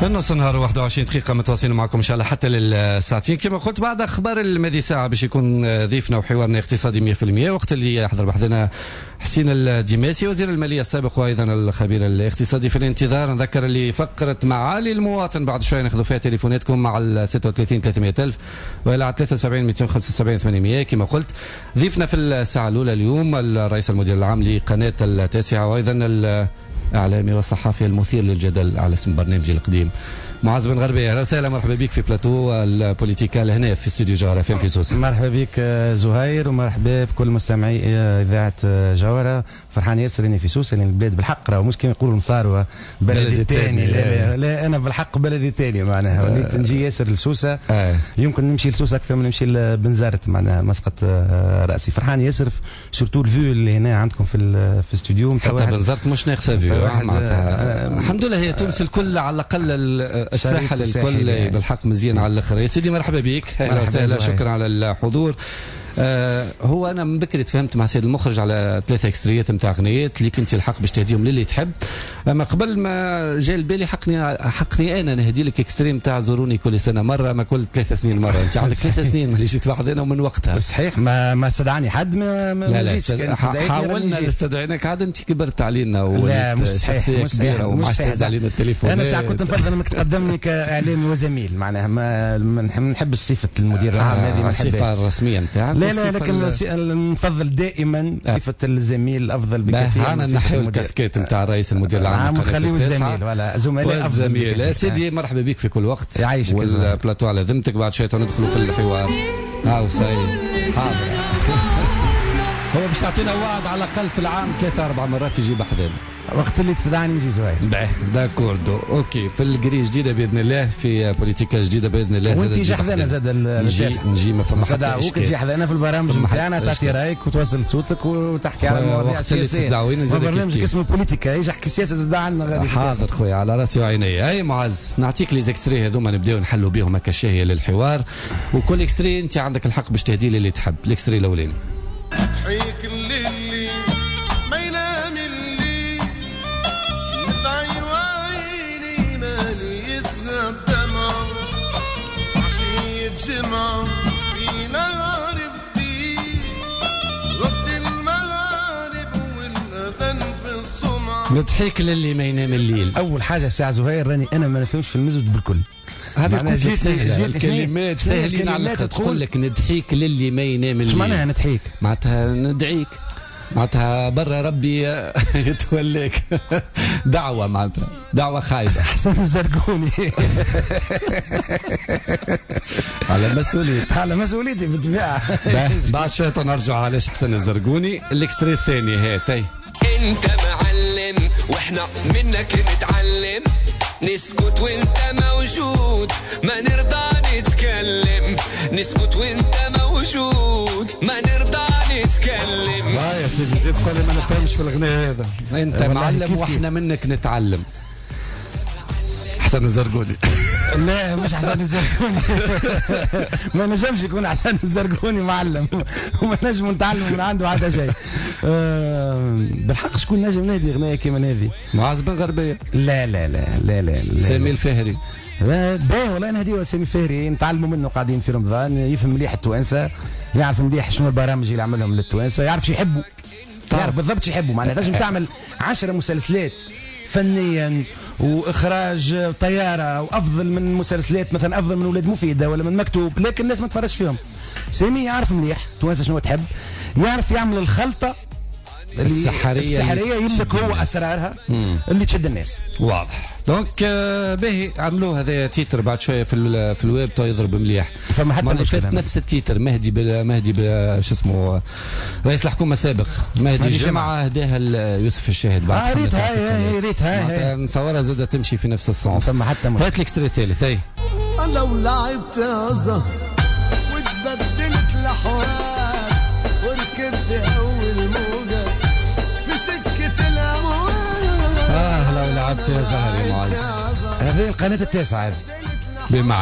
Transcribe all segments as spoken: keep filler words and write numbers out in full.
النص نهار واحد وعشرين دقيقة متواصلين معكم إن شاء الله حتى للساعتين كما قلت. بعد أخبار الماضي ساعة باش يكون ضيفنا وحوارنا اقتصادي مية بالمية. وقت اللي يحضر بحثنا حسين الدماسي وزير المالية السابق وأيضا الخبير الاقتصادي. في الانتظار نذكر اللي فقرت معالي المواطن بعد شوية ناخذوا فيها تليفوناتكم مع ال ستة وثلاثين ثلاثمائة ألف وإلى على ثلاثة وسبعين مئتين وخمسة وسبعين ثمانمائة. كما قلت ضيفنا في الساعة الأولى اليوم الرئيس المدير العام لقناة التاسعة وأيضا الإعلامي والصحافي المثير للجدل على اسم برنامجي القديم معاذ بن غربية. اهلا وسهلا، مرحبا بك في بلاتو البوليتيكال هنا في استوديو جوهرة في سوسة. مرحبا بك زهير ومرحبا بكل مستمعي اذاعه جوهرة. فرحان ياسر اني في سوسة لان البلاد بالحق راه مش كما يقولوا نصاروا بلدي الثاني. لا, لا, لا انا بالحق بلدي الثاني معناها وليت نجي ياسر لسوسة. آه. يمكن نمشي لسوسة اكثر من نمشي لبنزرت معناها مسقط راسي. فرحان ياسر سورتو الفيو اللي هنا عندكم في في الاستوديو. حتى بنزرت مش ناقصه فيو معناتها. الحمد لله هي تونس الكل على الاقل الساحل الكل بالحق مزيان على الاخر. يا سيدي مرحبا بك، اهلا وسهلا، شكرا على الحضور. آه هو انا من بكري تفهمت مع سيد المخرج على ثلاثه اكستريات نتاع اغنيات اللي كنت الحق باش تهديهم للي تحب. اما قبل ما جاي البالي حقني حقني انا نهدي لك اكستريم نتاع زوروني كل سنه مره، ما كل ثلاث سنين مره. انت عندك ثلاث سنين ملي جيت واحد انا ومن وقتها صحيح ما ما استدعاني حد ما ما لا لا حاولنا نستدعينك عاد انت كبرت علينا وليت شخصيه كبيره وما عادش تهز علينا التليفون. انا ساعه كنت نفضل انك تقدمني كاعلامي وزميل معناها ما نحب صفه المدير العام هذه، ما الصفه الرسميه نتاعك. لا لا لكن نفضل دائما صفه الزميل افضل بكثير. انا نحيو الكاسكيت نتاع رئيس المدير العام ونخليو الزميل ولا زملاء افضل. يا سيدي مرحبا بك في كل وقت، يعيشك والبلاتو على ذمتك. بعد شويه ندخلوا في الحوار. هاو سعيد حاضر. هو باش يعطينا وعد على الاقل في العام ثلاثة أربع مرات يجي بحذانا وقت اللي تستدعني يجي زهير. باهي داكوردو اوكي. في الجري جديده باذن الله، في بوليتيكا جديده باذن الله. وانت تجي حذانا زاد نجي نجي ما فما حتى اشكال. تجي حذانا في البرامج نتاعنا تعطي رايك وتوصل صوتك وتحكي على المواضيع السياسيه. برنامج اسمه بوليتيكا يجي يحكي سياسه زاد عندنا. حاضر خويا على راسي وعيني. اي معز نعطيك لي زكستري هذوما نبداو نحلوا بهم هكا شاهيه للحوار، وكل اكستري انت عندك الحق باش تهدي لي اللي تحب. الاكستري الاولاني تحيك اللي ما ينام اللي يدعي وعيني ماليتنا بدمع عشية جمعة في نهار الثير وقت المغارب والأذان في الصمع. نضحك للي ما ينام الليل. أول حاجة ساعة زهير راني أنا ما نفهمش في المزود بالكل. هذا جيت سهل الكلمات سهلين على الاخر. تقول لك ندحيك للي ما ينام الليل. ايش معناها ندحيك؟ معناتها ندعيك، معناتها برا ربي يتولاك. دعوة معناتها دعوة خايبة. حسن الزرقوني. على مسؤوليتي على مسؤوليتي بالطبيعة. بعد شوية نرجع علاش حسن الزرقوني. الاكستري الثاني هاتي. انت معلم واحنا منك نتعلم، نسكت وانت موجود ما نرضى نتكلم، نسكت وانت موجود ما نرضى نتكلم. لا يا سيدي زيد قول لي ما نفهمش في الغناء هذا. انت معلم واحنا منك نتعلم. حسن الزرقوني. لا مش حسن الزرقوني. ما نجمش يكون حسن الزرقوني معلم وما نجم نتعلم من عنده حتى شيء. أه بالحق شكون نجم نادي غنايه كيما هذه؟ معاذ بن غربية. لا لا لا لا لا, لا. سامي الفهري. باهي والله نهديو سامي الفهري نتعلموا منه قاعدين في رمضان. يفهم مليح التوانسه، يعرف مليح شنو البرامج اللي يعملهم للتوانسه، يعرف شو يحبوا، يعرف بالضبط شو يحبوا. معناتها تنجم تعمل عشرة مسلسلات فنيا واخراج طياره وافضل من مسلسلات مثلا افضل من ولاد مفيده ولا من مكتوب، لكن الناس ما تفرجش فيهم. سامي يعرف مليح توانسه شنو تحب، يعرف يعمل الخلطه السحريه السحريه يملك هو اسرارها مم. اللي تشد الناس. واضح. دونك باهي عملوه هذا تيتر بعد شويه في في الويب تو يضرب مليح. فما حتى مشكله نفس التيتر مهدي بلا مهدي بلا شو اسمه رئيس الحكومه السابق مهدي الجمعه هداها يوسف الشاهد بعد. اه ريتها هي ريتها نصورها زادة تمشي في نفس الصنص. فما حتى هات الاكستري الثالث. اي لو لعبت ازه وتبدلت الاحوال وركبت اول موجه في سكه الاموال. اه لو لعبت يا زهر يا معز. هذه القناه التاسعه هذه بمعنى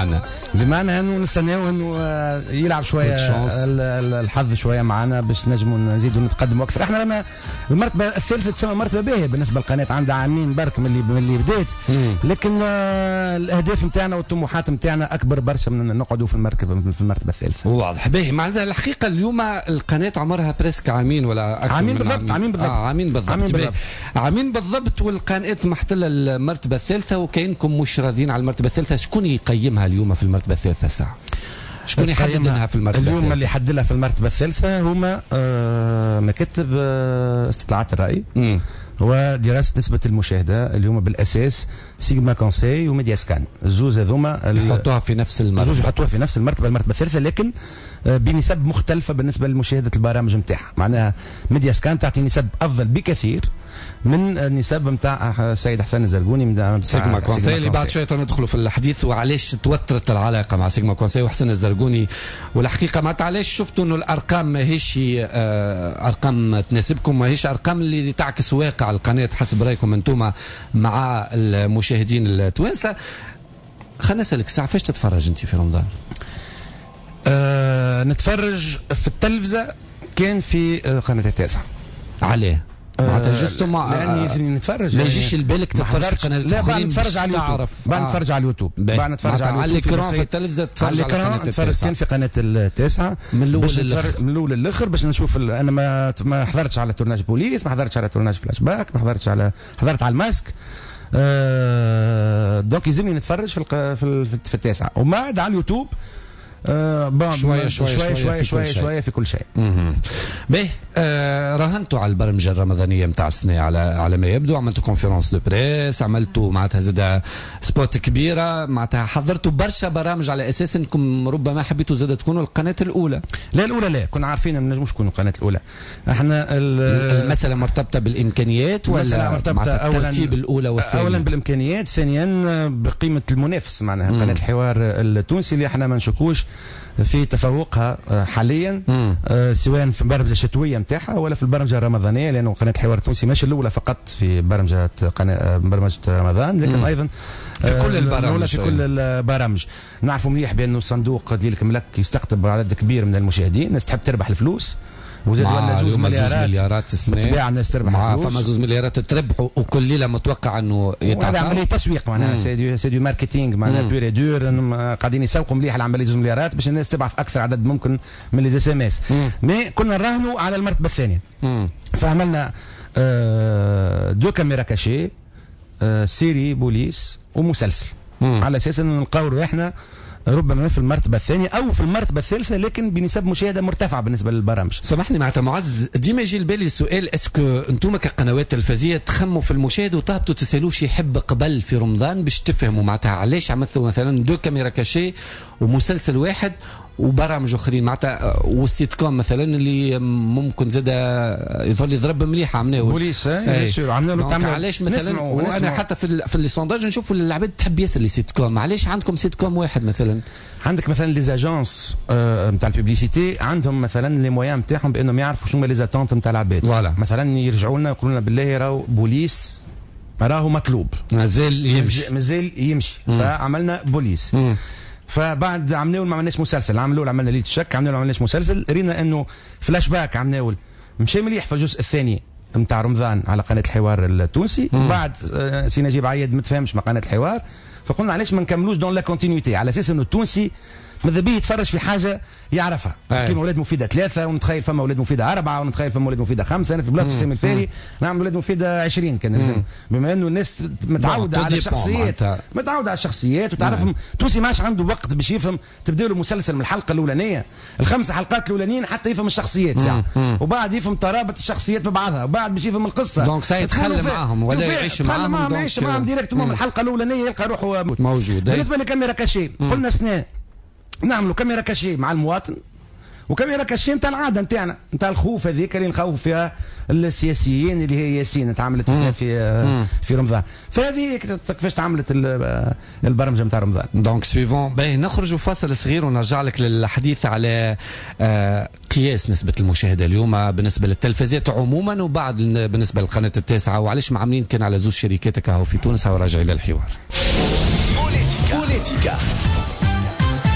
بمعنى انه نستناو انه يلعب شويه الحظ شويه معنا باش نجموا نزيدوا نتقدموا اكثر. احنا لما المرتبه الثالثه تسمى مرتبه باهيه بالنسبه للقناه، عندها عامين برك من اللي من اللي بدات، لكن الاهداف نتاعنا والطموحات نتاعنا اكبر برشا من نقعدوا في المركبه في المرتبه الثالثه. واضح باهي. معناتها الحقيقه اليوم القناه عمرها بريسك عامين ولا اكثر عامين من بالضبط. عامين بالضبط. آه عامين بالضبط. عامين بالضبط. عامين بالضبط. والقناه محتله المرتبه الثالثه وكاينكم مش راضيين على المرتبه الثالثه. شكون يقيمها اليوم في المرتبه الثالثه الساعه؟ شكون يحدد لها في المرتبه اليوم الثالثة؟ اللي يحدد لها في المرتبه الثالثه هما آه مكاتب آه استطلاعات الراي ودراسه نسبه المشاهده اليوم بالاساس سيجما كونساي وميديا سكان. الزوز هذوما يحطوها في نفس المرتبه. الزوز يحطوها في نفس المرتبه المرتبه الثالثه، لكن بنسب مختلفه بالنسبه لمشاهده البرامج نتاعها. معناها ميديا سكان تعطي نسب افضل بكثير من النسب نتاع السيد حسن الزرقوني من سيجما كونساي اللي بعد شويه ندخلوا في الحديث وعلاش توترت العلاقه مع سيجما كونساي وحسن الزرقوني. والحقيقه ما علاش شفتوا انه الارقام ماهيش ارقام تناسبكم، ماهيش ارقام اللي تعكس واقع القناه حسب رايكم انتم مع المشاهدين التوانسه. خلينا نسالك ساعه فاش تتفرج انت في رمضان؟ أه نتفرج في التلفزه كان في قناه التاسعه. عليه معناتها جوست ما لاني لازم نتفرج، ما يجيش البالك تتفرج في قناه لا بعد نتفرج على اليوتوب. بعد نتفرج على اليوتيوب بعد نتفرج على اليوتيوب في التلفزه تتفرج على قناه التاسعه. كان في قناه التاسعه من الاول للاخر من الاول للاخر باش نشوف. انا ما ما حضرتش على تورناج بوليس، ما حضرتش على تورناج فلاش باك، ما حضرتش على حضرت على الماسك. أه دونك يلزمني نتفرج في الق... في, في التاسعه وبعد على اليوتيوب. آه شوية شوية شوية شوية شوية شوية في كل شيء. باهي آه راهنتوا على البرمجة الرمضانية نتاع السنة على على ما يبدو. عملتوا كونفيرونس دو بريس، عملتوا معناتها زاد سبوت كبيرة، معناتها حضرتوا برشا برامج على أساس أنكم ربما حبيتوا زاد تكونوا القناة الأولى. لا الأولى لا، كنا عارفين ما نجموش نكونوا القناة الأولى. احنا المسألة مرتبطة بالإمكانيات ولا مرتبطة الترتيب الأولى والثانية؟ أولا بالإمكانيات، ثانيا بقيمة المنافس. معناها قناة الحوار التونسي اللي احنا ما نشكوش في تفوقها حاليا آه سواء في البرمجه الشتويه نتاعها ولا في البرمجه الرمضانيه، لانه قناه الحوار التونسي ماشي الاولى فقط في برمجه قناه برمجه رمضان، لكن ايضا في كل البرامج في كل البرامج. نعرفوا مليح بانه الصندوق ديال الملك يستقطب عدد كبير من المشاهدين، الناس تحب تربح الفلوس وزاد ولا زوز مليارات, مليارات السنه بالطبيعه الناس تربح الفلوس. فما زوز مليارات تربح وكل ليله متوقع انه يتعطى. هذا عمليه تسويق معناها سي سي دو ماركتينغ معناها بير دور، قاعدين يسوقوا مليح العمليه زوز مليارات باش الناس تبعث اكثر عدد ممكن من لي اس ام اس. مي كنا نراهنوا على المرتبه الثانيه. فعملنا آه دو كاميرا كاشي، آه سيري بوليس ومسلسل، مم. على اساس انه نلقاو رواحنا ربما في المرتبه الثانيه او في المرتبه الثالثه، لكن بنسب مشاهده مرتفعه بالنسبه للبرامج. سامحني معناتها معز، ديما يجي لبالي السؤال، اسكو انتم كقنوات تلفزيونيه تخموا في المشاهد وتهبطوا تسالوه شي يحب قبل في رمضان باش تفهموا معناتها علاش عملتوا مثلا دو كاميرا كاشي ومسلسل واحد وبرامج اخرين معناتها والسيت كوم مثلا اللي ممكن زاد يظل يضرب مليح عملناه بوليس عملنا له تعمل علاش مثلا. وانا حتى في في السونداج نشوف العباد تحب ياسر لي سيت كوم، علاش عندكم سيت كوم واحد مثلا؟ عندك مثلا لي زاجونس نتاع الببليسيتي عندهم مثلا لي مويان نتاعهم بانهم يعرفوا شنو لي زاتونت نتاع العباد. مثلا يرجعوا لنا يقولوا لنا بالله راهو بوليس راهو مطلوب مازال يمشي مازال يمشي مم. فعملنا بوليس. مم. فبعد عملنا ما عملناش مسلسل، عملوا عملنا ليله الشك، عملنا ما عملناش مسلسل، رينا انه فلاش باك عملنا مشى مليح في الجزء الثاني نتاع رمضان على قناه الحوار التونسي. وبعد سي نجيب عيد ما تفهمش مع قناه الحوار، فقلنا علاش ما نكملوش دون لا كونتينيتي على اساس انه التونسي ماذا بيه يتفرج في حاجه يعرفها. كاين اولاد مفيده ثلاثه ونتخيل فما اولاد مفيده اربعه ونتخيل فما اولاد مفيده خمسه. انا في بلاصه سامي الفاري نعمل اولاد مفيده عشرين كان لازم، بما انه الناس متعوده على الشخصيات متعوده على الشخصيات وتعرفهم. التونسي ماش عنده وقت باش يفهم، تبدا له مسلسل من الحلقه الاولانيه الخمس حلقات الاولانيين حتى يفهم الشخصيات ساعه، وبعد يفهم ترابط الشخصيات ببعضها، وبعد باش يفهم القصه. دونك سيتخلى معاهم ولا يعيش معاهم، معاهم يعيش معاهم ديريكت من الحلقه الاولانيه يلقى روحه موجود. بالنسبه لكاميرا كاشي قلنا سنه نعملوا كاميرا كاشي مع المواطن وكاميرا كاشي نتاع العاده نتاعنا نتاع الخوف هذيك اللي نخوف فيها السياسيين اللي هي ياسين تعملت في في رمضان. فهذه كيفاش تعملت البرمجه نتاع رمضان. دونك سويفون باهي نخرجوا فاصل صغير ونرجع لك للحديث على قياس نسبه المشاهده اليوم بالنسبه للتلفزيات عموما وبعد بالنسبه للقناه التاسعه، وعلاش ما عاملين كان على زوج شركات هاو في تونس. وراجع الى الحوار. بوليتيكا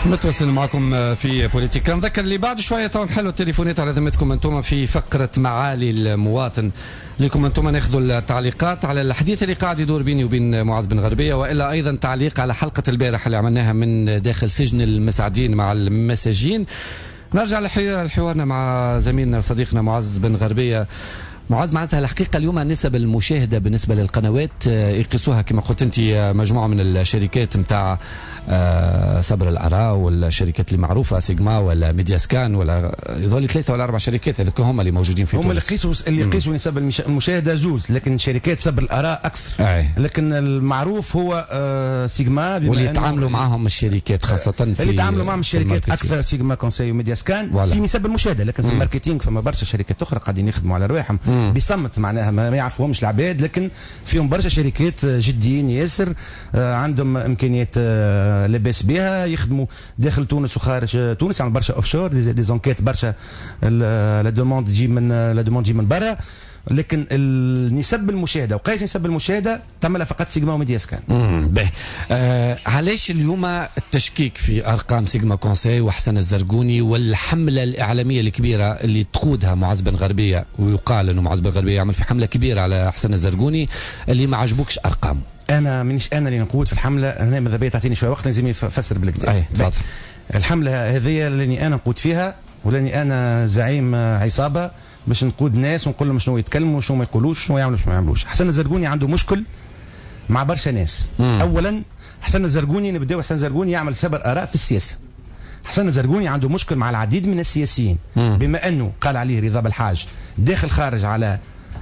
متواصل معكم في بوليتيكا. نذكر اللي بعد شويه تو نحلوا التليفونات على ذمتكم انتم في فقره معالي المواطن، لكم انتم ناخذوا التعليقات على الحديث اللي قاعد يدور بيني وبين معاذ بن غربيه، والا ايضا تعليق على حلقه البارح اللي عملناها من داخل سجن المساعدين مع المساجين. نرجع لحوارنا مع زميلنا وصديقنا معاذ بن غربيه. معاذ، معناتها الحقيقة اليوم نسب المشاهدة بالنسبة للقنوات يقيسوها كما قلت أنت مجموعة من الشركات متاع صبر الآراء والشركات اللي معروفة سيجما ولا ميديا سكان ولا يظل ثلاثة ولا أربع شركات، هذوك هم اللي موجودين في هم تونس. اللي يقيسوا اللي يقيسوا نسب المشاهدة زوز، لكن شركات صبر الآراء أكثر. أي. لكن المعروف هو سيجما، واللي يتعاملوا معهم الشركات خاصة في اللي يتعاملوا معهم الشركات أكثر سيجما كونسي وميديا سكان ولا. في نسب المشاهدة، لكن في الماركتينغ فما برشا شركات أخرى قاعدين يخدموا على رواحهم بصمت، معناها ما يعرفوهمش العباد، لكن فيهم برشا شركات جديين ياسر عندهم امكانيات لاباس بها، يخدموا داخل تونس وخارج تونس، عندهم برشا اوفشور دي زونكيت، برشا لا دوموند تجي من لا دوموند تجي من برا، لكن نسب المشاهده وقياس نسب المشاهده تعملها فقط سيجما وميديا سكان. امم باهي. آه علاش اليوم التشكيك في ارقام سيجما كونسي وحسن الزرقوني والحمله الاعلاميه الكبيره اللي تقودها معاذ بن غربيه، ويقال انه معاذ بن غربيه يعمل في حمله كبيره على حسن الزرقوني اللي ما عجبوكش ارقامه؟ انا مانيش انا اللي نقود في الحمله، انا ماذا بيا تعطيني شويه وقت لازم نفسر بالكدا. اي تفضل. الحمله هذه اللي انا نقود فيها، ولاني انا زعيم عصابه باش نقود ناس ونقول لهم شنو يتكلموا وشنو ما يقولوش وشنو يعملوا وشنو ما يعملوش. حسن الزرقوني عنده مشكل مع برشا ناس. مم. اولا حسن الزرقوني نبداو، حسن الزرقوني يعمل سبر اراء في السياسه. حسن الزرقوني عنده مشكل مع العديد من السياسيين. مم. بما انه قال عليه رضا بالحاج داخل خارج على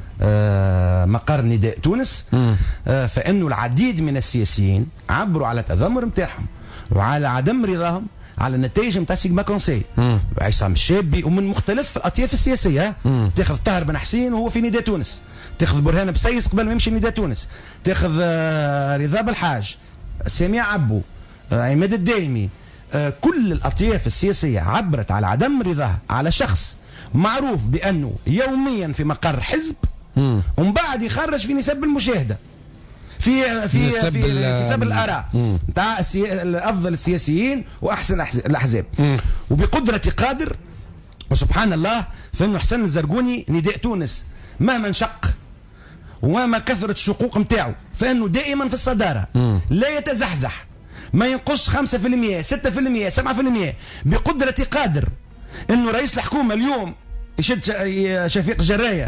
آه مقر نداء تونس، آه فانه العديد من السياسيين عبروا على تذمر نتاعهم وعلى عدم رضاهم على النتائج نتاع سيجما كونسي. عصام الشابي ومن مختلف الاطياف السياسيه. مم. تاخذ طاهر بن حسين وهو في نداء تونس، تاخذ برهان بسيس قبل ما يمشي نداء تونس، تاخذ آه رضا بالحاج، سامي عبو، آه عماد الدايمي، آه كل الاطياف السياسيه عبرت على عدم رضاها على شخص معروف بانه يوميا في مقر حزب ومن بعد يخرج في نسب المشاهده في في في, في سب الاراء نتاع افضل السياسيين واحسن الاحزاب، وبقدره قادر وسبحان الله فانه حسن الزرقوني نداء تونس مهما انشق ومهما كثرت الشقوق نتاعو فانه دائما في الصداره، مم. لا يتزحزح، ما ينقص خمسة بالمئة ستة بالمئة سبعة بالمئة، بقدره قادر انه رئيس الحكومه اليوم يشد شفيق جرايه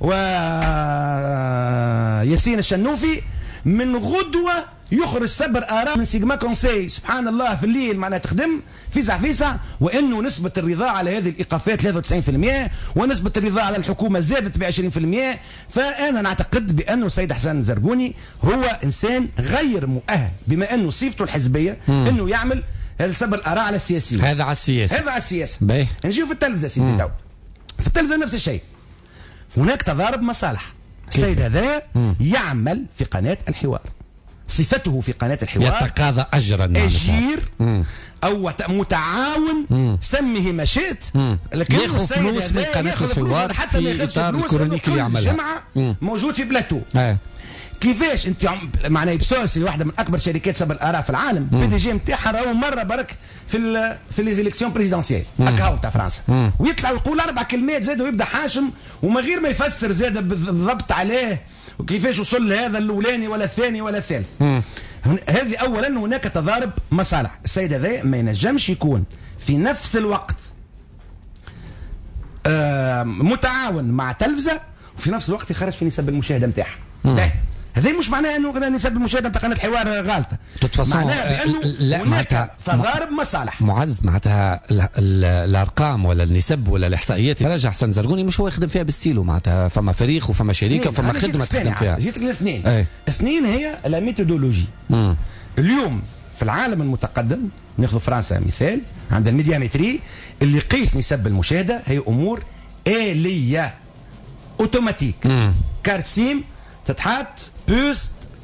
وياسين الشنوفي، من غدوه يخرج سبر اراء من سيجما كونسي سبحان الله في الليل معناها تخدم فيسع فيسع، وانه نسبه الرضا على هذه الايقافات ثلاثة وتسعين بالمئة ونسبه الرضا على الحكومه زادت ب عشرين بالمئة. فانا نعتقد بانه السيد حسن الزرقوني هو انسان غير مؤهل بما انه صفته الحزبيه انه يعمل هذا سبر الاراء على السياسيين. هذا على السياسه، هذا على السياسه. نجيو في التلفزه سيدي تو، في التلفزه نفس الشيء، هناك تضارب مصالح. السيد هذا يعمل في قناه الحوار، صفته في قناه الحوار يتقاضى اجرا، اجير او متعاون، مم. سميه ما شئت، لكن ياخذ فلوس من قناه الحوار حتى ما ياخذش فلوس الكرونيك اللي يعملها جمعه موجود في بلاتو. آه. كيفاش انت معناها بسوس واحده من اكبر شركات سبر الاراء في العالم، بي دي جي نتاعها راهو مره برك في ال في لي زيليكسيون بريزيدونسيال هكا تاع فرنسا، مم. ويطلع ويقول اربع كلمات زاد ويبدا حاشم وما غير ما يفسر زاد بالضبط عليه وكيفاش وصل لهذا الاولاني ولا الثاني ولا الثالث. هذه اولا هناك تضارب مصالح. السيد هذا ما ينجمش يكون في نفس الوقت آه متعاون مع تلفزه وفي نفس الوقت يخرج في نسب المشاهده نتاعها. هذا مش معناه انه نسب المشاهده نتاع قناه الحوار غالطه، معناه بانه لا هناك تضارب مصالح. معز معناتها الارقام ولا النسب ولا الاحصائيات رجع حسن زرقوني مش هو يخدم فيها بستيلو، معناتها فما فريق وفما شركه وفما خدمه تخدم فيها. جيتك الاثنين، اثنين هي لا ميثودولوجي. اليوم في العالم المتقدم ناخذ فرنسا مثال، عند الميديامتري اللي يقيس نسب المشاهده هي امور آلية اوتوماتيك، كارت سيم تتحط بوس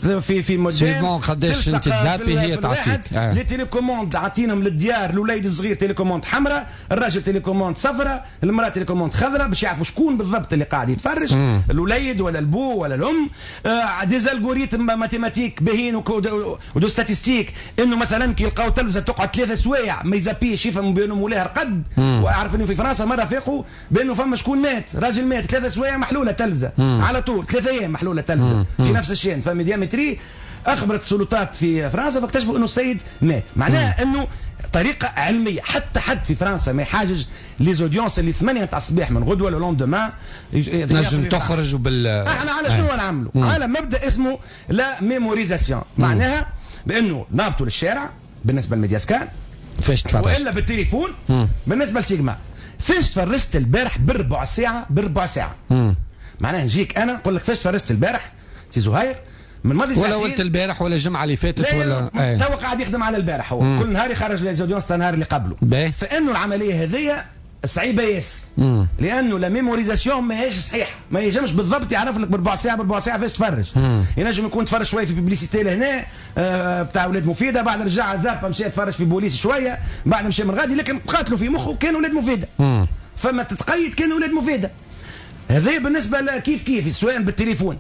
في في موديل سيفون قداش انت تزابي هي تعطيك آه. لي تيليكوموند عاطينهم للديار، الاوليد الصغير تيليكوموند حمراء، الراجل تيليكوموند صفراء، المراه تيليكوموند خضراء، باش يعرفوا شكون بالضبط اللي قاعد يتفرج، الاوليد ولا البو ولا الام. آه دي زالغوريتم ماتيماتيك باهين ودو ستاتيستيك، انه مثلا كي يلقاو تلفزه تقعد ثلاثة سوايع ما يزابيش يفهموا بانه مولاها رقد. واعرف انه في فرنسا مره فاقوا بانه فما شكون مات، راجل مات ثلاثة سوايع محلوله التلفزه على طول، ثلاثة ايام محلوله التلفزه في نفس الشين، فما ديامتري. اخبرت السلطات في فرنسا فاكتشفوا انه السيد مات، معناها انه طريقه علميه. حتى حد في فرنسا ما يحاجج لي زوديونس اللي ثمانية تاع الصباح من غدوه لوندومان نجم تخرجوا بال احنا على شنو نعملوا؟ على مبدا اسمه لا ميموريزاسيون، معناها بانه نهبطوا للشارع بالنسبه للميدياسكان فاش تفرجت، والا بالتليفون مم. بالنسبه لسيجما. فاش تفرجت البارح بربع ساعه بربع ساعه مم. معناها نجيك انا نقول لك فاش تفرجت البارح سي زهير من ماضي ساعتين، ولا ولت البارح ولا الجمعه اللي فاتت ولا ايه. تو قاعد يخدم على البارح هو مم. كل نهار يخرج لي زوديونس النهار اللي قبله بيه. فانه العمليه هذه صعيبه ياسر، لانه لا ميموريزاسيون ماهيش صحيحه، ما ينجمش بالضبط يعرف لك بربع ساعه بربع ساعه فاش تفرج. ينجم يكون تفرج شويه في بيبليسيتي لهنا آه بتاع ولاد مفيده، بعد رجع زاب مشى يتفرج في بوليس شويه، بعد مشى من غادي، لكن قاتلوا في مخه كان ولاد مفيده. مم. فما تتقيد كان ولاد مفيده. هذا بالنسبه لكيف كيف سواء بالتليفون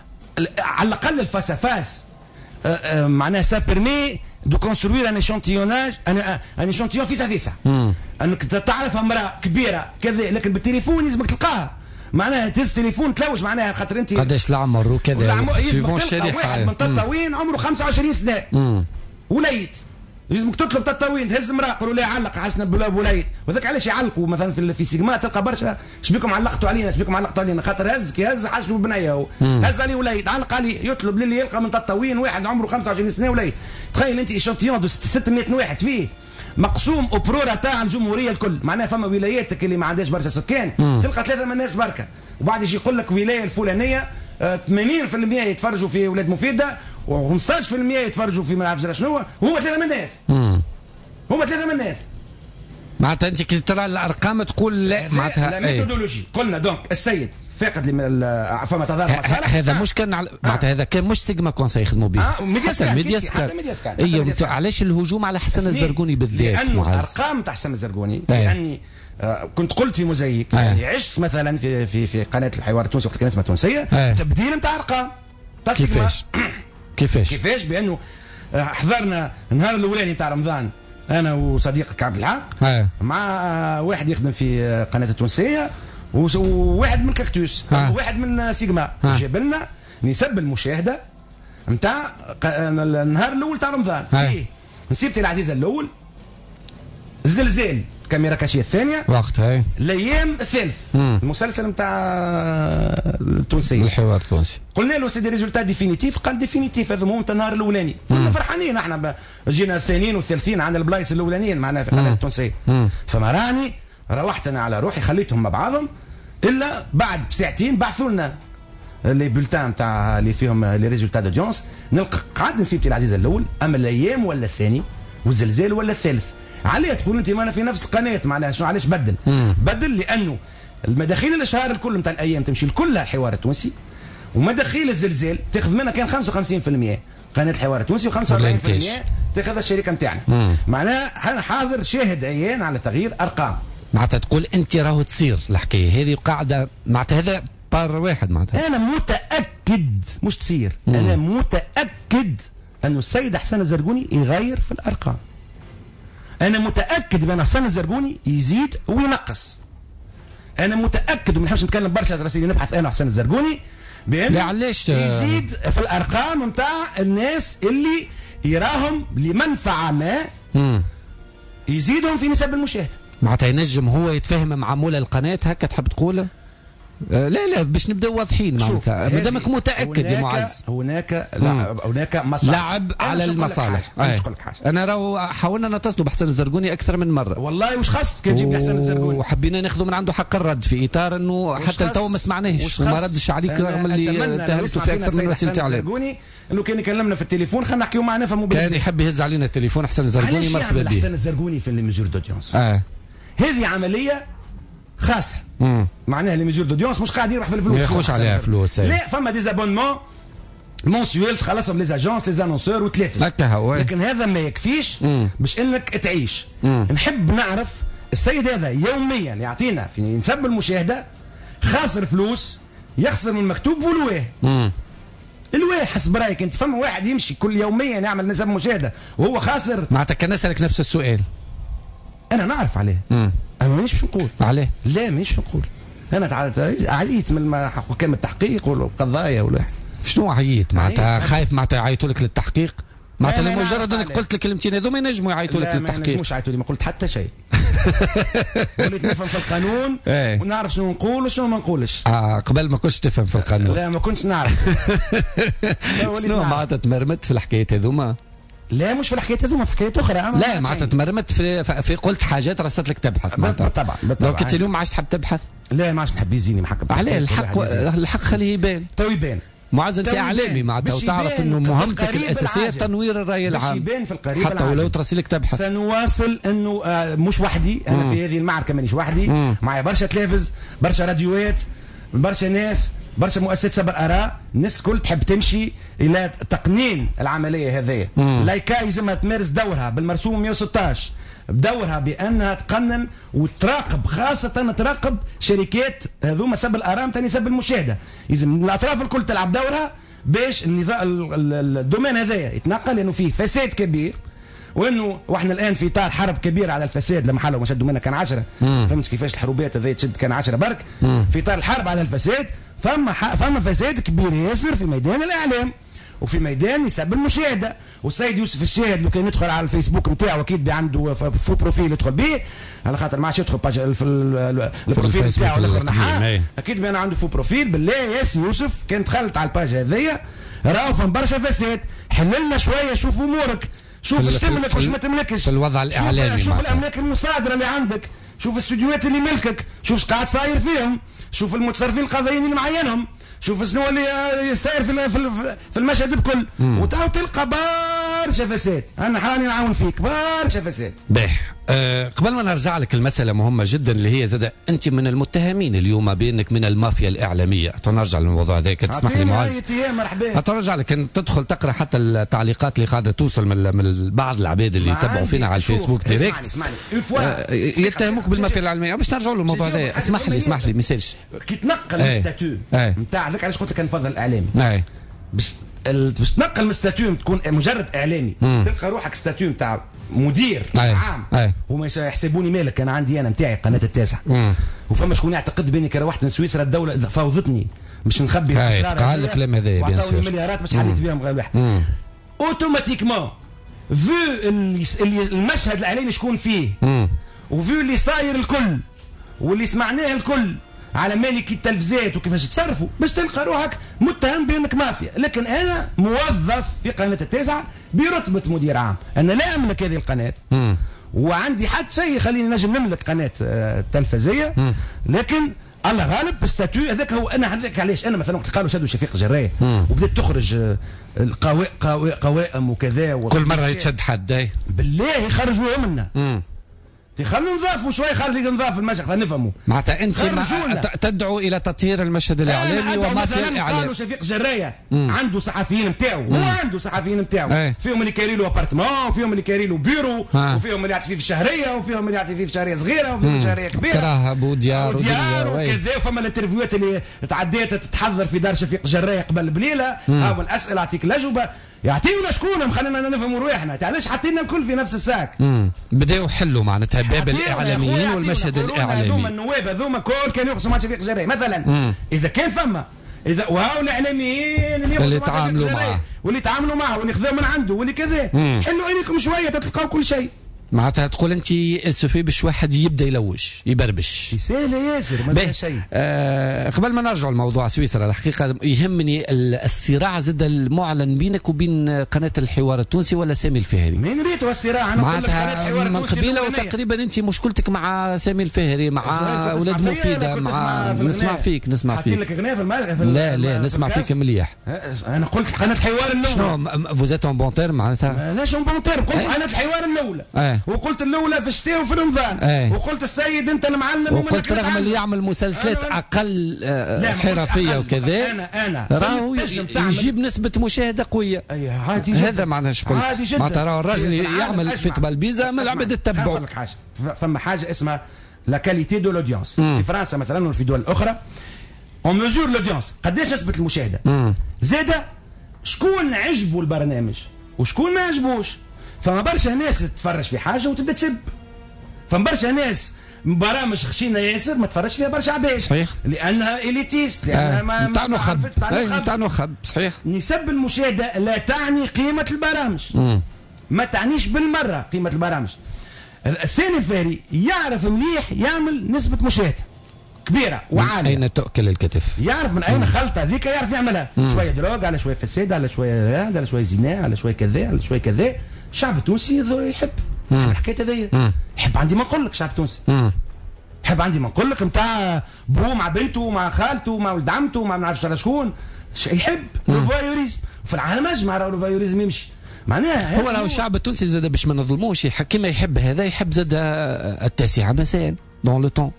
على الاقل الفاسافاس معناها سا بيرمي دو كونستروير ان اشانتيوناج ان اشانتيون فيسا فيسا، انك تعرف امراه كبيره كذا، لكن بالتليفون يلزمك تلقاها، معناها تهز تليفون تلوج، معناها خاطر انت قداش العمر وكذا، يلزمك تلقى واحد من تطاوين عمره خمسة وعشرين سنه وليد، لازمك تطلب تطاوين تهز امراه قولوا لها علق حاجنا بوليد، وذاك علاش يعلقوا مثلا في في سيجما تلقى برشا شبيكم علقتوا علينا شبيكم علقتوا علينا، خاطر هز كي هز حاجه بنيه هز عليه وليد علق عليه، يطلب للي يلقى من تطاوين واحد عمره خمسة وعشرين سنه وليد. تخيل انت ايشانتيون دو ستمائة واحد فيه مقسوم اوبرورا تاع الجمهوريه الكل، معناها فما ولايات اللي ما عندهاش برشا سكان مم. تلقى ثلاثه من الناس بركه، وبعد يجي يقول لك ولايه الفلانيه ثمانين بالمئة يتفرجوا في ولاد مفيده و15% يتفرجوا في ما نعرفش شنو، هما ثلاثه من الناس هما ثلاثه من الناس. معناتها انت كي ترى الارقام تقول لا معناتها لا ميثودولوجي. قلنا دونك السيد فاقد فما تظاهر مصالح، هذا مش كان على... معناتها هذا كان مش سيجما كونسي يخدموا به، آه ميدياسكان ميدياسكان اي علاش الهجوم على حسن الزرقوني بالذات؟ لانه الارقام تاع حسن الزرقوني لاني آه كنت قلت في موزايك يعني عشت مثلا في في في قناه الحوار التونسي وقت كان اسمها تونسيه تبديل نتاع ارقام. كيفاش كيفاش كيفاش بانه حضرنا النهار الاولاني تاع رمضان انا وصديقك عبد الحق مع واحد يخدم في قناه التونسيه وواحد من كاكتوس وواحد من سيجما، جاب لنا نسب المشاهده نتاع النهار الاول تاع رمضان فيه نسيبتي العزيزه الاول، الزلزال كاميرا كاشيه الثانيه وقت هاي الايام الثالث المسلسل نتاع التونسيه الحوار التونسي. قلنا له سيدي ريزولتا ديفينيتيف، قال ديفينيتيف هذا هو النهار الاولاني، كنا فرحانين احنا جينا الثانيين والثالثين عند البلايص الاولانيين معنا في القناه التونسيه. فما راني روحت انا على روحي خليتهم مع بعضهم، الا بعد بساعتين بعثوا لنا لي بولتان تاع اللي فيهم لي ريزولتا دوديونس، نلقى قعد نسيبتي العزيزه الاول اما الايام ولا الثاني والزلزال ولا الثالث. عليه تقول انت ما انا في نفس القناه معناها شنو علاش بدل؟ مم. بدل لانه المداخيل الاشهار الكل نتاع الايام تمشي لكلها الحوار التونسي، ومداخيل الزلزال تاخذ منها كان خمسة وخمسين بالمئة قناه الحوار التونسي و45% تاخذ الشركه نتاعنا. معناها انا حاضر شاهد عيان على تغيير ارقام. معناتها تقول انت راهو تصير الحكايه هذه قاعده معناتها هذا بار واحد معناتها. انا متاكد مش تصير، مم. انا متاكد انه السيد حسن الزرقوني يغير في الارقام. أنا متأكد بأن حسن الزرقوني يزيد وينقص. أنا متأكد وما نحبش نتكلم برشا راسي نبحث أنا حسن الزرقوني بأنه علاش يزيد في الأرقام نتاع الناس اللي يراهم لمنفعة ما مم. يزيدهم في نسب المشاهدة. معناتها ينجم هو يتفاهم مع مولا القناة هكا تحب تقول؟ لا لا باش نبداو واضحين معناتها مادامك متاكد يا معز هناك لعب هناك مصالح لعب على المصالح. انا راهو حاولنا نتصلوا بحسن الزرقوني اكثر من مره والله وش خص كان تجيب لي حسن الزرقوني وحبينا ناخذوا من عنده حق الرد في اطار انه حتى تو ما سمعناهش وما ردش عليك رغم اللي تهرسوا في اكثر من وسيله اعلام. انه كان يكلمنا في التليفون خلينا نحكيو معنا نفهموا كان يحب يهز علينا التليفون حسن الزرقوني مرحبا به. حسن الزرقوني في الميجور دوديونس اه هذه عمليه خاصه معناها لي ميجور دوديونس مش قاعد يربح في الفلوس ما ياخذش عليها فلوس. لا فما ديزابونمون مونسيوال تخلصهم لي زاجونس لي زانونسور وتلفز. هكا هو. لكن هذا ما يكفيش مم. باش انك تعيش. مم. نحب نعرف السيد هذا يوميا يعطينا في نسب المشاهده، خاسر فلوس، يخسر من المكتوب والواه. امم الواه حسب رايك انت، فما واحد يمشي كل يوميا يعمل نسب مشاهده وهو خاسر؟ معناتها كان نسالك نفس السؤال. انا نعرف عليه. امم انا مانيش باش نقول عليه. لا مانيش نقول. انا عييت من حكام التحقيق والقضايا ولا شنو عييت معناتها؟ عييت. خايف معناتها يعيطوا لك للتحقيق؟ معناتها لا، لا، لمجرد لا، انك لا. قلت الكلمتين هذوما ينجموا يعيطوا لك لا ما للتحقيق. ينجموش يعيطوا لي، ما قلت حتى شيء. وليت نفهم في القانون إيه. ونعرف شنو نقول وشنو ما نقولش. اه قبل ما كنتش تفهم في القانون. لا ما كنتش نعرف. لا، وليت شنو نعرف. معناتها تمرمت في الحكايات هذوما؟ لا مش في الحكايه هذوما، في حكايات اخرى. أما لا ما معناتها شيء. تمرمت في, في قلت حاجات رست لك تبحث معناتها. بالطبع بالطبع. دونك انت اليوم ما عادش تحب تبحث؟ لا ما عادش نحب يزيني محكم. عليه الحق و... الحق خليه يبان. تو يبان. معز انت تو اعلامي يبان. معناتها باش وتعرف يبان انه في مهمتك القريب الاساسيه العاجل. تنوير الراي باش العام. يبان في القريب حتى ولو العاجل. ترسلك تبحث. سنواصل انه آه مش وحدي انا مم. في هذه المعركه، مانيش وحدي. مم. معايا برشا تلفز، برشا راديوات، برشا ناس، برشا مؤسسات سبر اراء، الناس الكل تحب تمشي الى تقنين العمليه هذه. لايكا يلزمها تمارس دورها بالمرسوم مئة وستة عشر، بدورها بانها تقنن وتراقب، خاصه تراقب شركات هذوما سب الارام تاني سب المشاهده. يلزم الاطراف الكل تلعب دورها باش النظام الدومين هذايا يتنقل، لانه فيه فساد كبير، وانه واحنا الان في اطار حرب كبيره على الفساد. لما حلوا ما شدوا منا كان عشرة، فهمت كيفاش الحروبات هذه تشد كان عشرة برك. مم. في اطار الحرب على الفساد فما فما فساد كبير ياسر في ميدان الاعلام وفي ميدان يسب المشاهده. والسيد يوسف الشاهد لو كان يدخل على الفيسبوك نتاعو اكيد عنده فو بروفيل يدخل به، على خاطر ما عادش يدخل باج في البروفيل نتاعو الاخر نحاه، اكيد بان عنده فو بروفيل. بالله ياسر يوسف كان دخلت على الباج هذيا راهو فما برشا فساد، حللنا شويه شوف امورك، شوف ايش تملك واش ما تملكش في الوضع الاعلامي. شوف, شوف الاملاك المصادره اللي عندك، شوف الاستوديوهات اللي ملكك، شوف ايش قاعد صاير فيهم، شوف المتصرفين القضائيين اللي معينهم، شوف شنو اللي صاير في في المشهد بكل، وتاو تلقى برشا فساد. انا حاني نعاون فيك برشا فساد. باهي أه قبل ما نرجع لك المسألة مهمة جدا اللي هي زاد أنت من المتهمين اليوم بأنك من المافيا الإعلامية. تنرجع للموضوع هذاك تسمح لي معز. مرحبا. ترجع لك أن تدخل تقرأ حتى التعليقات اللي قاعدة توصل من, من بعض العباد اللي يتبعوا فينا على الفيسبوك ديريكت. اسمعني اسمعني أه يتهموك بالمافيا الإعلامية. باش نرجعوا للموضوع هذا. اسمح لي اسمح لي ما يسالش. كي تنقل الستاتيو نتاع ذاك علاش قلت لك نفضل الإعلامي. أي باش باش تنقل من ستاتيو تكون مجرد إعلامي، تلقى روحك ستاتيو نتاع مدير أي. عام. أي. هما يحسبوني مالك، انا عندي انا نتاعي قناه التاسع، وفما شكون يعتقد باني كره واحد من سويسرا الدوله فاوضتني باش نخبي الاسرار. قال الكلام هذا بيان سور مليارات باش حليت بهم غير واحد. اوتوماتيكمون فيو المشهد الاعلامي شكون فيه، وفيو اللي صاير الكل واللي سمعناه الكل على مالك التلفزات وكيفاش تصرفوا، باش تلقى روحك متهم بانك مافيا. لكن انا موظف في قناه التاسعه برتبه مدير عام، انا لا املك هذه القناه وعندي حتى شيء يخليني نجم نملك قناه تلفزيه، لكن الله غالب بالستاتيو هذاك هو. انا هذاك علاش انا مثلا وقت قالوا شادوا شفيق جرايه وبدات تخرج القوائم قوائم وكذا كل مره يتشد حد بالله يخرجوه منا. خلونا نضافوا شوي، خلي نضاف المشهد خلينا نفهموا. معناتها انت تدعو الى تطهير المشهد الاعلامي ومافيا الاعلام. قالوا شفيق جرايه عنده صحفيين نتاعو، هو عنده صحفيين نتاعو، فيهم اللي كايرين له ابارتمون، وفيهم اللي كايرين له بيرو، وفيهم اللي يعطي فيه في الشهريه، وفيهم اللي يعطي فيه في شهريه صغيره، وفيهم شهريه كبيره كراهب وديار وديار وكذا. وفما الانترفيوهات اللي تعديت تتحضر في دار شفيق جرايه قبل بليله، هاو الاسئله يعطيك الاجوبه، يعطيونا شكون خلينا نفهموا رواحنا، علاش حاطينا الكل في نفس الساك. بداو يحلوا معناتها باب الاعلاميين والمشهد الاعلامي. هذوما النواب هذوما كل كانوا يخصوا مع شفيق جرايه مثلا. مم. اذا كان فما اذا وهاو الاعلاميين اللي, اللي تعاملوا معه واللي تعاملوا معه واللي خذوا من عنده واللي كذا، حلوا عينيكم شويه تلقاو كل شيء. معناتها تقول انت يأسفي باش واحد يبدا يلوش يبربش سهله ياسر ما شيء. آه قبل ما نرجع لموضوع سويسرا الحقيقه يهمني الصراع زاد المعلن بينك وبين قناه الحوار التونسي ولا سامي الفهري. مين ريتو الصراع؟ انا معناتها من قبيله وتقريبا انت مشكلتك مع سامي الفهري مع اولاد مفيده مع نسمع فيك نسمع فيك لك اغنيه في المسرح. لا لا نسمع فيك مليح. انا قلت قناه الحوار الاولى. شنو فوز اون بون تيرم معناتها؟ لاش اون بون تيرم قلت قناه الحوار الاولى. اه أي. وقلت الاولى في الشتاء وفي رمضان، أي. وقلت السيد انت المعلم، وقلت رغم اللي يعمل مسلسلات اقل آه حرفيه وكذا انا انا راهو يجيب نسبه مشاهده قويه. اي عادي جدا. هذا معناها اش قلت عادي جدا. معناتها راهو الراجل يعمل في تبلبيزه من العباد يتبعوا. لك حاجه، فما حاجه اسمها لا كاليتي دو لودينس في فرنسا مثلا وفي دول اخرى، اون ميزور لودينس قداش نسبه المشاهده. زاده شكون عجبه البرنامج وشكون ما عجبوش. فما برشا ناس تتفرج في حاجه وتبدا تسب، فما برشا ناس برامج خشينه ياسر ما تفرجش فيها برشا عباد، صحيح، لانها اليتيست، لانها ما نتاع نخب نتاع نخب. صحيح، نسب المشاهده لا تعني قيمه البرامج. مم. ما تعنيش بالمره قيمه البرامج. الثاني الفاري يعرف مليح يعمل نسبه مشاهده كبيره وعاليه. اين تؤكل الكتف؟ يعرف من اين خلطه ذيك، يعرف يعملها. مم. شويه دروغ على شويه فساد على شويه على شويه زنا على شويه كذا على شويه كذا. الشعب التونسي يحب الحكايه هذيا، يحب. عندي ما نقول لك شعب تونسي يحب، عندي ما نقول لك نتاع بو مع بنته مع خالته مع ولد عمته مع ما نعرفش على شكون يحب الفايوريزم. في العالم اجمع راهو الفايوريزم يمشي. معناها هو راهو الشعب التونسي زاد باش ما نظلموش كيما يحب هذا، يحب زاد التاسعه مساء دون لو طون،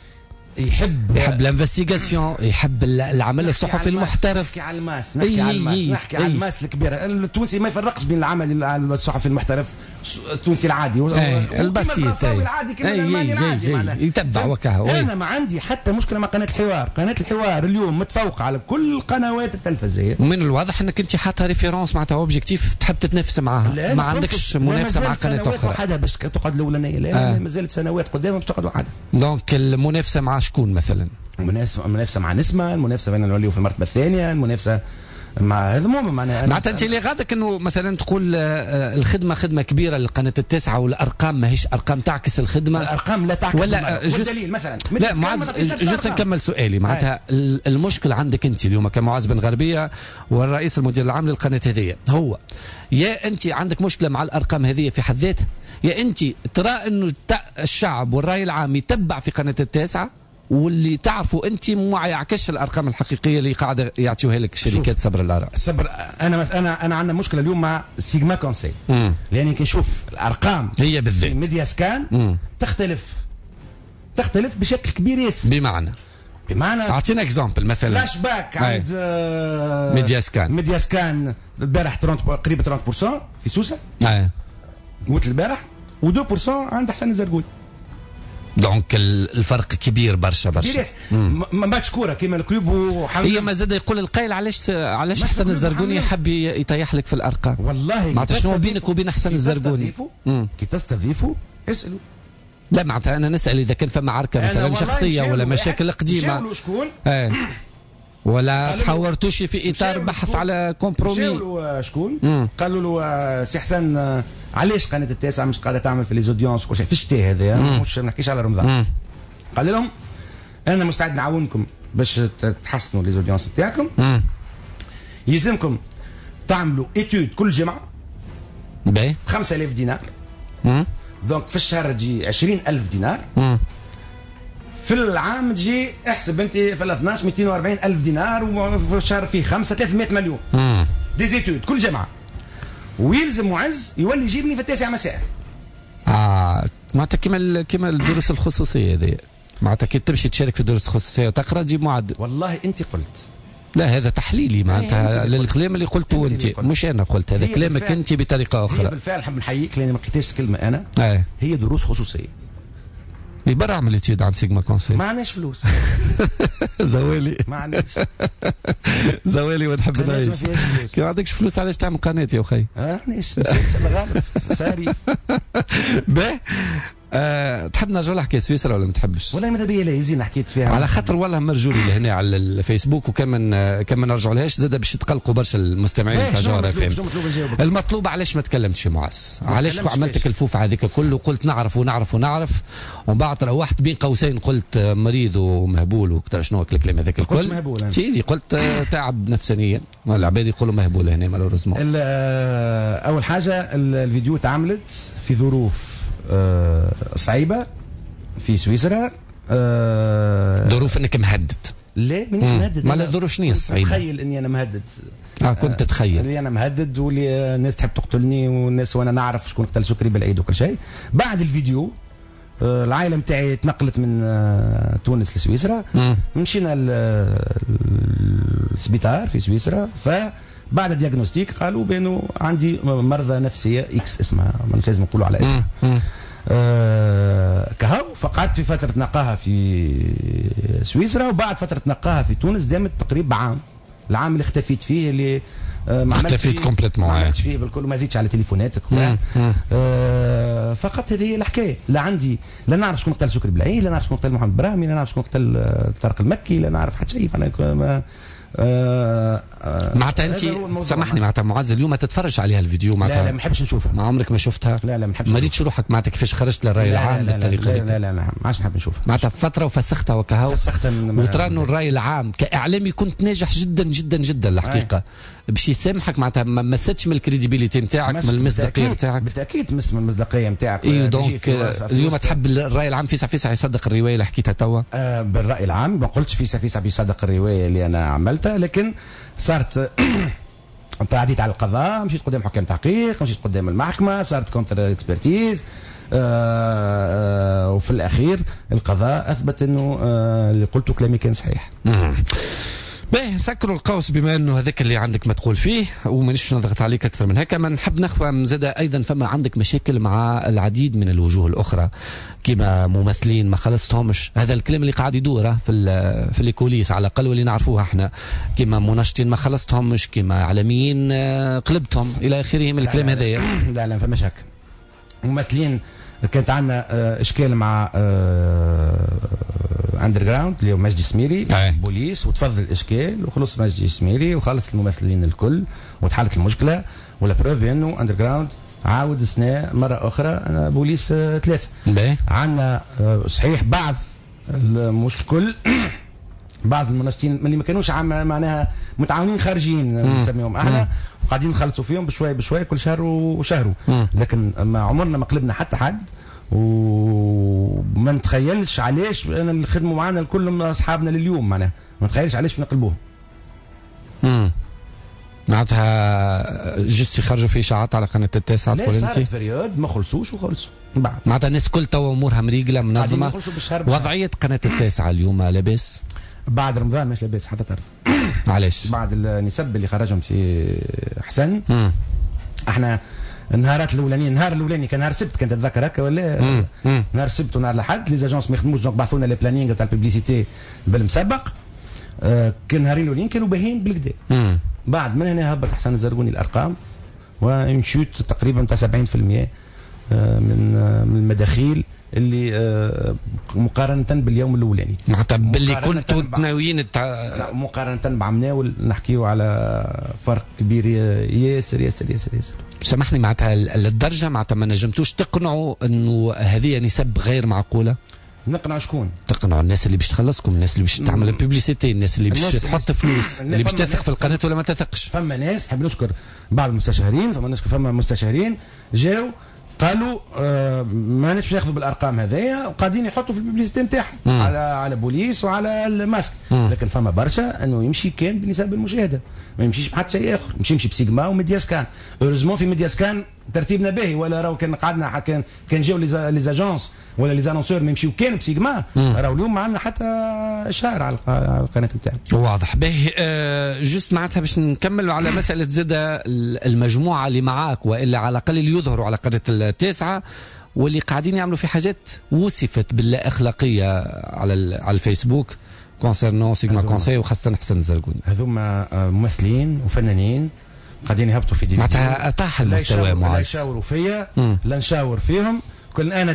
يحب يحب الانفستيغاسيون، يحب العمل الصحفي المحترف. نحكي على الماس، نحكي على الماس، نحكي على الماس الكبيره. التونسي ما يفرقش بين العمل الصحفي المحترف التونسي العادي البسيط العادي كما الالماني العادي يتبع وكاه. انا ما عندي حتى مشكله مع قناه الحوار. قناه الحوار اليوم متفوقه على كل القنوات التلفزيونيه. من الواضح انك انت حاطه ريفيرونس معناتها اوبجيكتيف تحب تتنافس معها، ما عندكش منافسه مع قناه اخرى. وحدها باش تقعد الاولانيه، لا ما زالت سنوات قدام باش تقعد وحدها. دونك المنافسه مع شكون مثلا؟ المنافسه المنافسه مع نسمه، المنافسه بين الولي في المرتبه الثانيه، المنافسه مع هذا مو معناها. معناتها انت اللي غادك انه مثلا تقول الخدمه خدمه كبيره للقناه التاسعه والارقام ماهيش ارقام تعكس الخدمه. الارقام لا تعكس ولا والدليل مثلا. لا معز جست نكمل سؤالي. معناتها المشكل عندك انت اليوم كمعز بن غربيه والرئيس المدير العام للقناه هذه، هو يا انت عندك مشكله مع الارقام هذه في حد ذاتها، يا انت ترى انه الشعب والراي العام يتبع في قناه التاسعه واللي تعرفوا انت ما يعكسش الارقام الحقيقيه اللي قاعده يعطيوها لك شركات صبر الاراء. صبر انا انا انا عندنا مشكله اليوم مع سيجما كونسي، لاني كي نشوف الارقام هي بالذات ميديا سكان مم. تختلف تختلف بشكل كبير ياسر. بمعنى بمعنى اعطينا اكزامبل مثلا. فلاش باك عند آه ميديا سكان ميديا سكان البارح قريب ثلاثين بالمئة في سوسه. اه قلت البارح و2% عند حسن الزرقوني. دونك الفرق كبير برشا برشا. ماتش كوره كيما الكلوب وحاول. هي ما زاد يقول القايل علاش علاش حسن الزرقوني يحب يطيح لك في الارقام. والله معناتها شنو بينك وبين حسن الزرقوني؟ كي تستضيفوا اسالوا. لا معناتها انا نسال اذا كان فما عركه مثلا شخصيه ولا مشاكل قديمه. شكون؟ اه ولا تحورتوش في اطار بحث على كومبرومي. شاولوا شكون؟ قالوا له سي حسن علاش قناه التاسعه مش قاعده تعمل في لي زوديونس وكل شيء في الشتاء هذا، مش ما نحكيش على رمضان. قال لهم انا مستعد نعاونكم باش تحسنوا لي زوديونس نتاعكم. يلزمكم تعملوا ايتود كل جمعه باهي خمسة آلاف دينار. دونك في الشهر تجي عشرين ألف دينار. مم. في العام تجي احسب انت في ال اثناش مئتين وأربعين ألف دينار، وفي الشهر فيه خمسة ثلاثمئة مليون. مم. دي زيتود كل جمعه. ويلزم معز يولي يجيبني في التاسعه مساء. اه معناتها كيما كيما الدروس الخصوصيه هذه، معناتها كي تمشي تشارك في الدروس الخصوصيه وتقرا تجيب معدل. والله انت قلت. لا هذا تحليلي معناتها للكلام اللي قلته انت، قلت. مش انا قلت هذا كلامك انت بطريقه اخرى. هي بالفعل نحب نحييك لاني ما لقيتهاش الكلمه انا. آه. هي دروس خصوصيه. يبرع عمل اتيود عند سيجما كونسي. ما عندناش فلوس. زوالي ما عندناش زوالي ونحب نعيش. كي ما عندكش فلوس علاش تعمل قناه يا اخي؟ اه علاش؟ غالب ساري. باهي أه تحب نرجع لحكايه سويسرا ولا ما تحبش؟ والله ماذا بيا لا يزين حكيت فيها على خاطر والله مرجولي لهنا على الفيسبوك، وكان من كان ما نرجعوا لهاش زاد باش يتقلقوا برشا المستمعين تاع جوهر اف ام. المطلوب علاش ما تكلمتش يا معز؟ علاش عملتك الفوف هذيك كله وقلت نعرف ونعرف ونعرف ومن بعد روحت بين قوسين قلت مريض ومهبول وكذا شنو الكلام هذاك الكل؟ قلت مهبول سيدي قلت تعب نفسانيا، العباد يقولوا مهبول هنا مالوريزمون. اول حاجه الفيديو تعملت في ظروف صعيبه في سويسرا. أه ظروف انك مهدد لا مانيش مهدد. ما نضروشني الصعيد. تخيل اني انا مهدد. اه كنت تتخيل اللي انا مهدد واللي الناس تحب تقتلني والناس وانا نعرف شكون قتل شكري بالعيد وكل شيء. بعد الفيديو آه العائله نتاعي تنقلت من آه تونس لسويسرا. مشينا للسبيطار في سويسرا. فبعد دياغنوستيك قالوا بانه عندي مرضى نفسيه اكس اسمها مش لازم نقولوا على اسمها. آه كهو. فقعدت في فتره نقاهه في سويسرا وبعد فتره نقاهه في تونس دامت تقريبا عام. العام اللي اختفيت فيه اللي آه ما اختفيت كومبليتمون ما عملتش فيه بالكل ما زيدش على تليفوناتك. آه فقط هذه هي الحكايه. لا عندي لا نعرف شكون قتل شكري بالعيد لا نعرف شكون قتل محمد براهمي لا نعرف شكون قتل طارق المكي لا نعرف حتى شيء. ما آه آه معناتها انت سامحني معناتها معز اليوم ما تتفرج عليها الفيديو معناتها لا لا ما نحبش نشوفها. ما عمرك ما شفتها؟ لا لا ما نحبش. ما ريتش روحك معناتها كيفاش خرجت للراي العام بالطريقه لا لا لا لا ما عادش نحب نشوفها. معناتها فتره وفسختها وكهو فسختها وترى انه الراي العام كاعلامي كنت ناجح جدا جدا جدا الحقيقه باش يسامحك معناتها ما مساتش من الكريديبيليتي نتاعك من المصداقيه نتاعك. بالتاكيد مس من المصداقيه نتاعك. اي دونك اليوم تحب الراي العام فيسع فيسع يصدق الروايه اللي حكيتها توا؟ آه بالراي العام ما قلتش فيسع فيسع بيصدق الروايه اللي انا عملتها لكن صارت تعديت على القضاء مشيت قدام حكام تحقيق مشيت قدام المحكمه صارت كونتر اكسبرتيز. آه آه وفي الاخير القضاء اثبت انه آه اللي قلته كلامي كان صحيح. باهي سكروا القوس بما انه هذاك اللي عندك ما تقول فيه ومانيش نضغط عليك اكثر من هكا. ما نحب نخفى زاده ايضا فما عندك مشاكل مع العديد من الوجوه الاخرى كما ممثلين ما خلصتهمش. هذا الكلام اللي قاعد يدور في في الكوليس على الاقل واللي نعرفوها احنا كما مناشطين ما خلصتهمش كما اعلاميين قلبتهم الى اخره من الكلام هذايا. لا لا فماش هكا. ممثلين كانت عندنا اشكال مع اندر جراوند اللي هو مجدي السميري بوليس وتفضل الاشكال وخلص مجدي السميري وخلص الممثلين الكل وتحلت المشكله ولا بروف بانه اندر جراوند عاود سنة مره اخرى بوليس ثلاثه. عندنا صحيح بعض مش الكل بعض المناشطين اللي ما كانوش معناها متعاونين خارجيين نسميهم احنا وقاعدين نخلصوا فيهم بشويه بشويه كل شهر وشهر لكن ما عمرنا ما قلبنا حتى حد وما نتخيلش علاش انا اللي خدموا معنا الكل اصحابنا لليوم معناها ما نتخيلش علاش نقلبوهم. امم معناتها جست يخرجوا في اشاعات على قناه التاسعه تقول انت؟ صارت بريود ما خلصوش وخلصوا بعد معناتها الناس كل توا امورها مريقله منظمه. وضعيه قناه التاسعه اليوم لاباس؟ بعد رمضان مش لاباس حتى تعرف. علاش؟ بعد النسب اللي خرجهم سي حسن مم. احنا النهارات الاولانيه النهار الاولاني كان نهار سبت كنت تتذكر هكا ولا مم. مم. نهار سبت ونهار الاحد لي زاجونس ما يخدموش دونك بعثوا لنا لي بلانينغ تاع الببليسيتي بالمسبق. آه كان نهارين الاولين كانوا باهيين بالكدا. بعد من هنا هبط حسن الزرقوني الارقام ومشيت تقريبا تاع سبعين بالمئة آه من آه من المداخيل اللي آه مقارنه باليوم الاولاني. معناتها باللي كنتوا ناويين التع... مقارنه بعمناول نحكيو على فرق كبير ياسر ياسر ياسر ياسر. سامحني معناتها للدرجه معناتها ما نجمتوش تقنعوا انه هذه نسب غير معقوله؟ نقنع شكون؟ تقنعوا الناس اللي باش تخلصكم، الناس اللي باش تعمل الببليسيتي، الناس اللي باش تحط فلوس، اللي باش تثق في القناه ولا ما تثقش. فما ناس نحب نشكر بعض المستشارين، فما ناس فما مستشارين جاوا قالوا آه ما نش ناخذوا بالارقام هذيا وقاعدين يحطوا في الببليسيتي نتاعهم على على بوليس وعلى الماسك. مم. لكن فما برشا انه يمشي كان بنسب المشاهده ما يمشيش بحتى شيء اخر، مش يمشي بسيجما وميديا سكان. هوريزمون في ميديا سكان ترتيبنا باهي ولا راهو كان قعدنا كان كان جاو لي زاجونس ولا لي زانونسور ما يمشيو كان بسيجما راهو اليوم ما عندنا حتى اشهار على القناه نتاعنا. واضح باهي. آه جست معناتها باش نكمل على مساله زاده المجموعه اللي معاك والا على الاقل اللي يظهروا على قناه التاسعه واللي قاعدين يعملوا في حاجات وصفت باللا اخلاقيه على على الفيسبوك كونسيرنون سيجما كونسي وخاصه حسن الزرقوني. هذوما ممثلين وفنانين قاعدين يهبطوا في دي معناتها اتاح المستوى معز. لا يشاوروا فيا لا نشاور فيهم. كل انا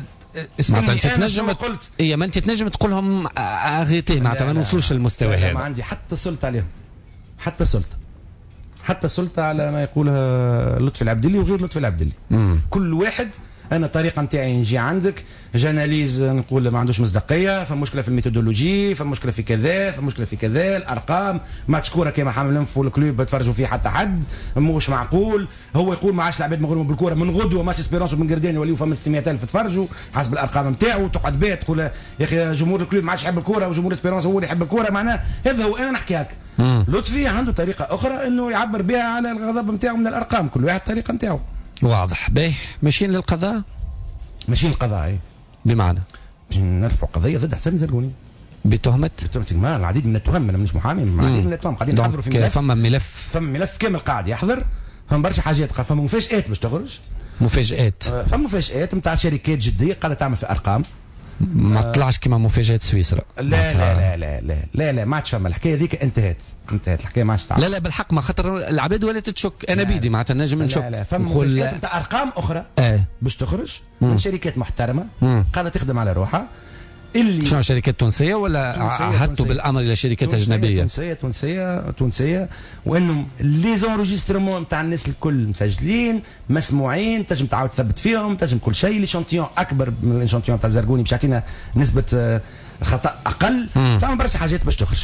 معناتها انت تنجم قلت اي ما انت تنجم تقول لهم اغيتي معناتها ما نوصلوش للمستوى هذا. ما عندي حتى سلطه عليهم، حتى سلطه حتى سلطه على ما يقولها لطفي العبدلي وغير لطفي العبدلي. كل واحد انا الطريقه نتاعي نجي عندك جاناليز نقول ما عندوش مصداقيه، فمشكله في الميثودولوجي، فمشكله في كذا، فمشكله في كذا، الارقام ماتش كوره كيما حامل انفو الكلوب تفرجوا فيه حتى حد مش معقول. هو يقول ما عادش العباد مغرومه بالكوره من غدوه ماتش اسبيرونس وبن قردان يوليو فما ستمائة ألف تفرجوا حسب الارقام نتاعو. تقعد بيت تقول يا اخي جمهور الكلوب ما عادش يحب الكوره وجمهور اسبيرونس هو اللي يحب الكوره. معناه هذا هو انا نحكي هكا. لطفي عنده طريقه اخرى انه يعبر بها على الغضب نتاعو من الارقام، كل واحد الطريقه نتاعو. واضح. باهي ماشيين للقضاء؟ ماشيين للقضاء. بمعنى نرفع قضيه ضد حسن زرقوني بتهمه بتهمه العديد من التهم. انا مش محامي، العديد من التهم قاعدين يحضروا في ملف. فما ملف فما ملف كامل قاعد يحضر، فما برشا حاجات، فما مفاجآت باش تخرج. مفاجآت فما مفاجآت نتاع شركات جديه قاعده تعمل في ارقام ما طلعش كما مفاجآت سويسرا. لا لا لا لا لا لا لا ما عادش فما الحكايه ذيك، انتهت انتهت الحكايه ما عادش تعمل. لا لا بالحق ما خاطر العباد ولات تشك. انا بيدي معناتها نجم نشك. لا لا فما مفاجآت نتاع ارقام اخرى آه. باش تخرج من مم. شركات محترمه قاعده تخدم على روحها. اللي شنو شركات تونسيه ولا عهدتوا بالامر الى شركات تونسية اجنبيه؟ تونسيه تونسيه تونسيه وانهم لي زونجسترمون نتاع الناس الكل مسجلين مسموعين، تنجم تعاود تثبت فيهم، تنجم كل شيء. ليشانتيون اكبر من ليشانتيون تاع زرقوني باش يعطينا نسبه خطا اقل. فما برشا حاجات باش تخرج.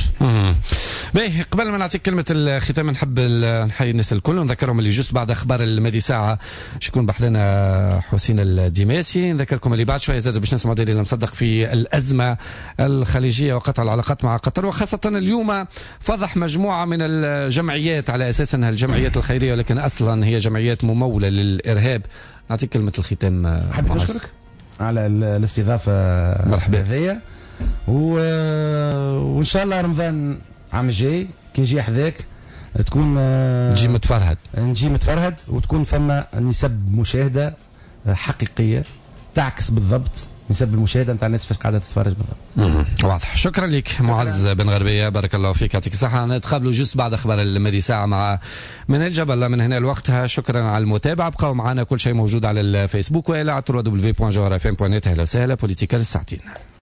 باهي قبل ما نعطيك كلمه الختام نحب نحيي الناس الكل ونذكرهم اللي جوست بعد اخبار المادي ساعه شكون بحثنا حسين الدماسي. نذكركم اللي بعد شويه زاد باش نسمعوا دليل مصدق في الازمه الخليجيه وقطع العلاقات مع قطر، وخاصه اليوم فضح مجموعه من الجمعيات على اساس انها الجمعيات الخيريه ولكن اصلا هي جمعيات مموله للارهاب. نعطيك كلمه الختام. حبيت نشكرك على الاستضافه هذيا، و... وان شاء الله رمضان عام الجاي كي نجي حذاك تكون نجي متفرهد نجي متفرهد وتكون فما نسب مشاهده حقيقيه تعكس بالضبط نسب المشاهده نتاع الناس فاش قاعده تتفرج بالضبط. واضح. شكرا لك معز بن غربيه، بارك الله فيك، يعطيك الصحه. نتقابلوا جوست بعد اخبار المادي ساعه مع من الجبل من هنا لوقتها. شكرا على المتابعه، بقاو معنا كل شيء موجود على الفيسبوك والى على دبليو دبليو دبليو بوان جوهر اف ام بوان نت. اهلا وسهلا. بوليتيكا للساعتين.